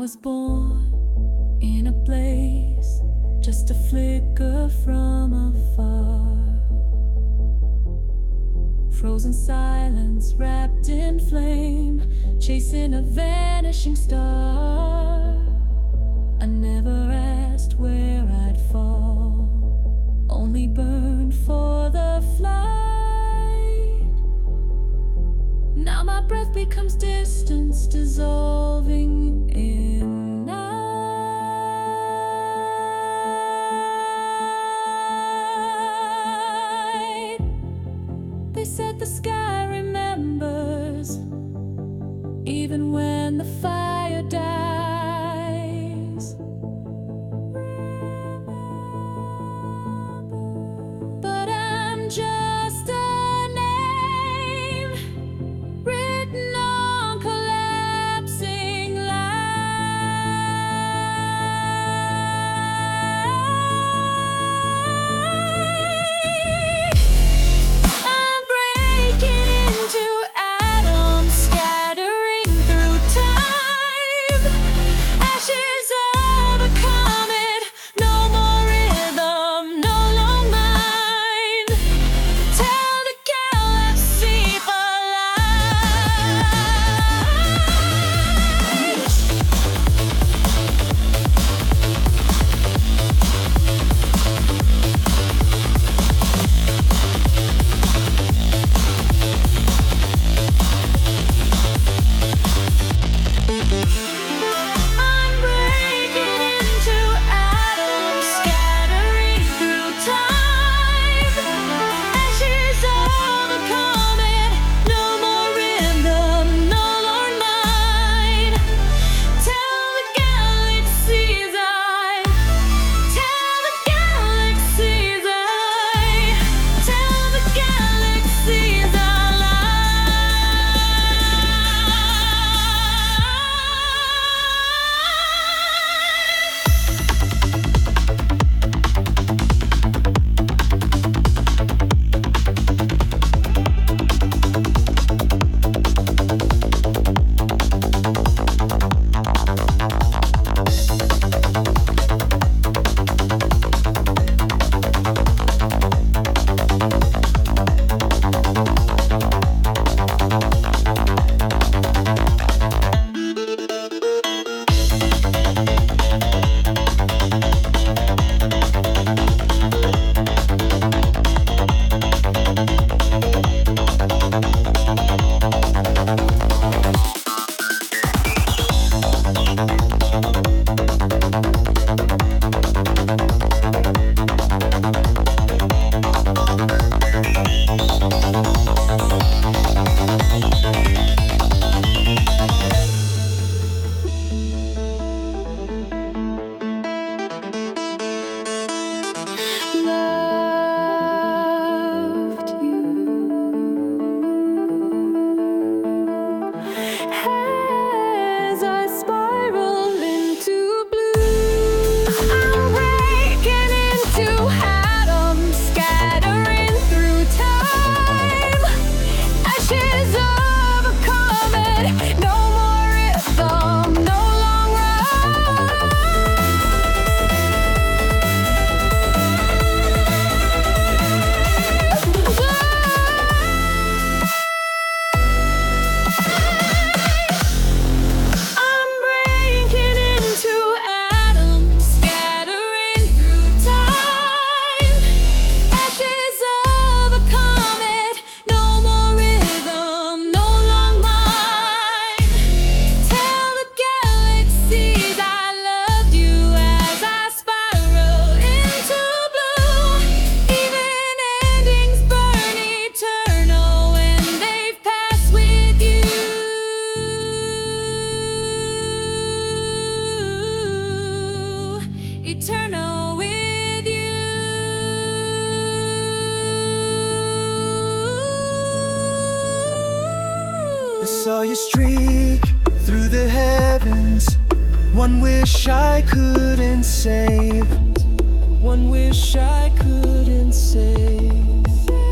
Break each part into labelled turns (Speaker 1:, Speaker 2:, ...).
Speaker 1: was born in a blaze, just a flicker from afar. Frozen silence wrapped in flame, chasing a vanishing star. I never asked where I'd fall, only burned for the flight. Now my breath becomes distance, dissolving in night. They said the sky remembers, even when the fire dies. But I'm just a name written on collapsing light. I'm breaking into atoms, scattering through time. Ashes of a comet, no more rhythm, no long mind. Tell the galaxy alive. I'm breaking into atoms, scattering through time. Ashes of a comet, no more rhythm, no Lord mine. Tell the galaxies tell the galaxies tell the galaxies loved you as I spiral into blue. I'm breaking into atoms, scattering through time. Ashes of a comet, no more rhythm, no long ride. I'm breaking into atoms, scattering through time. Ashes of a comet, no more rhythm, no long mind. Tell the galaxies I loved you as I spiral into blue. Even endings burn eternal when they've passed with you. Eternal with you.
Speaker 2: I saw you streak through the heavens. One wish I couldn't save.
Speaker 1: One wish I couldn't save.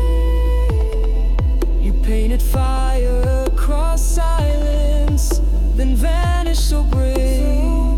Speaker 1: You painted fire across silence, then vanished so brave.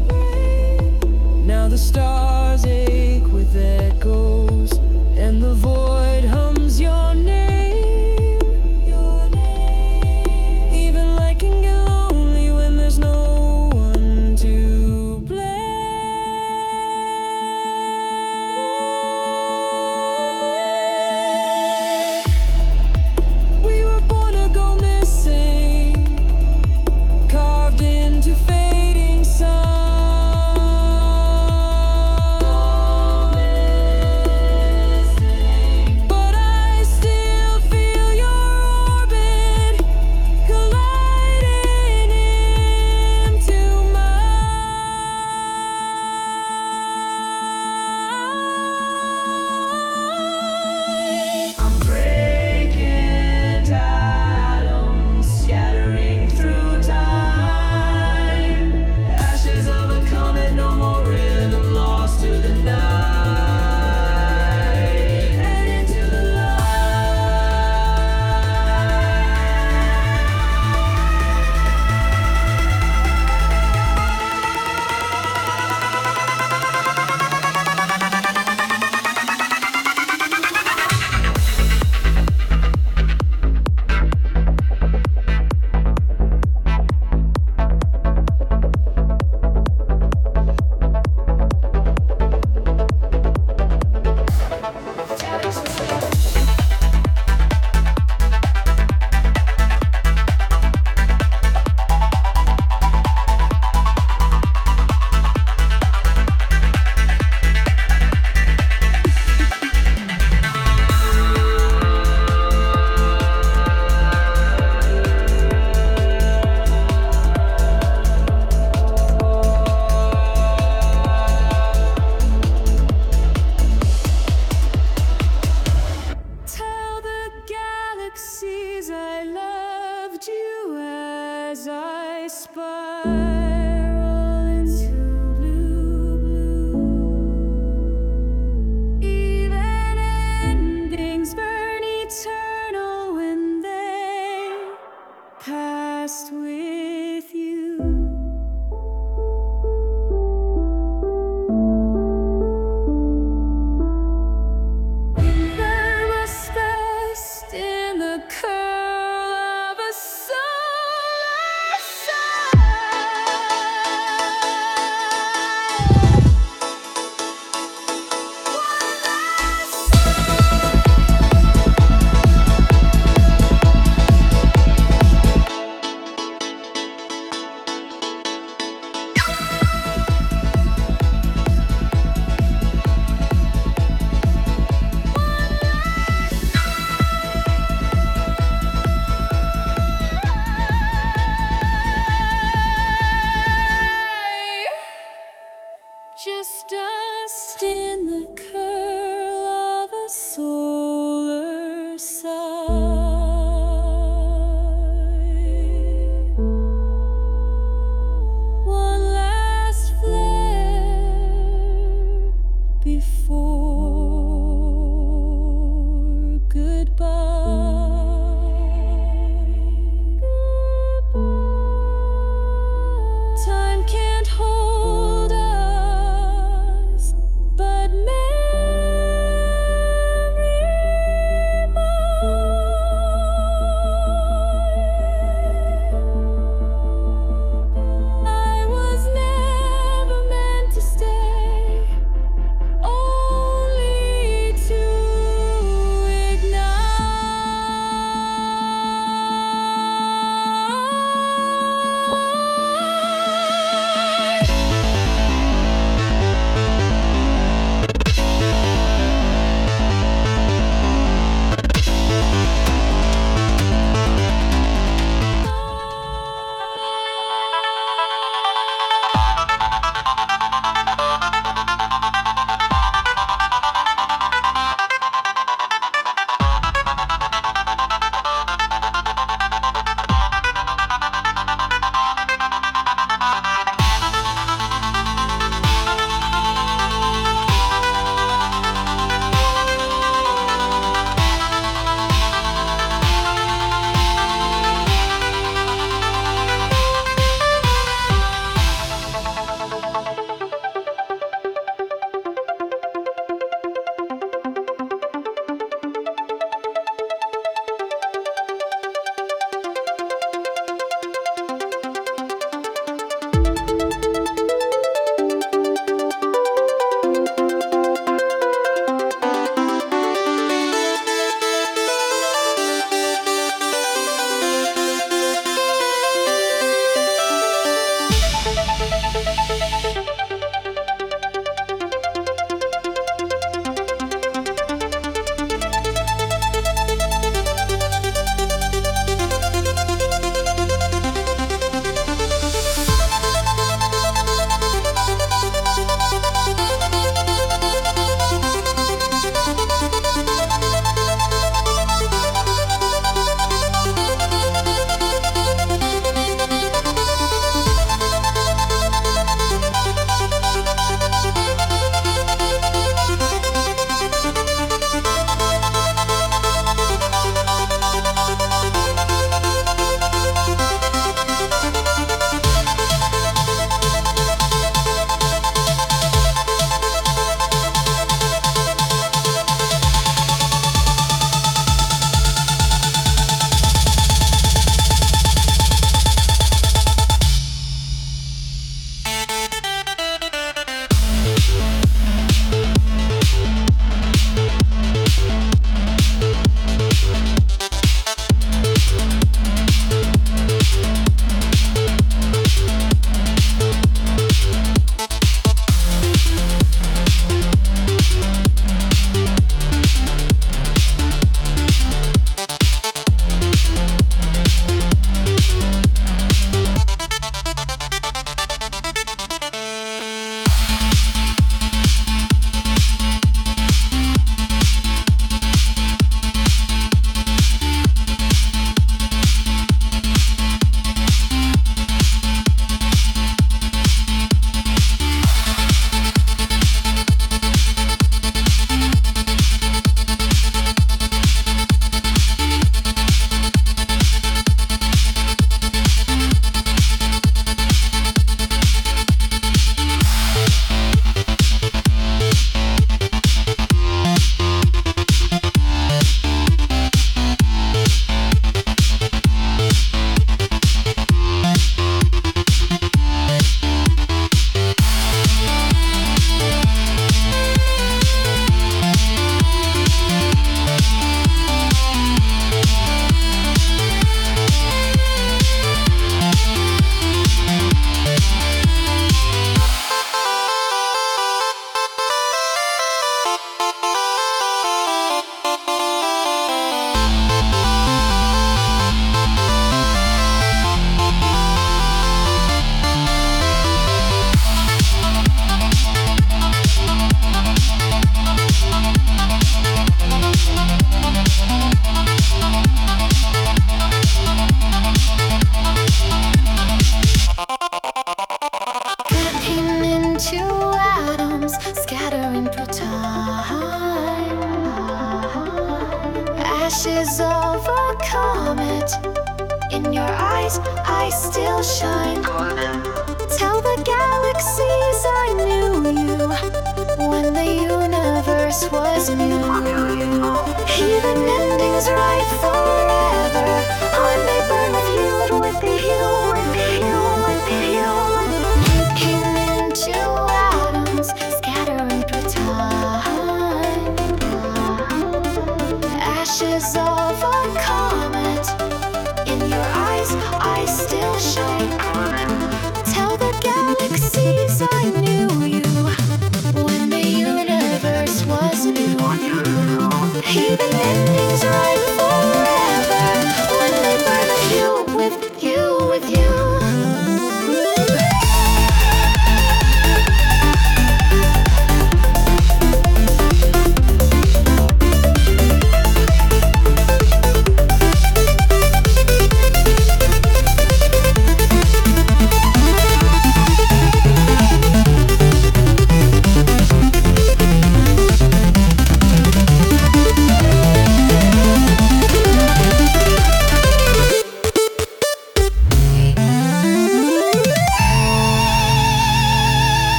Speaker 1: just dust in the curl of a solar sigh. One last flare before goodbye. Time can't hold us, but memory
Speaker 3: ashes of a comet. In your eyes, I still shine. Tell the galaxies I knew you when the universe was new. Even endings write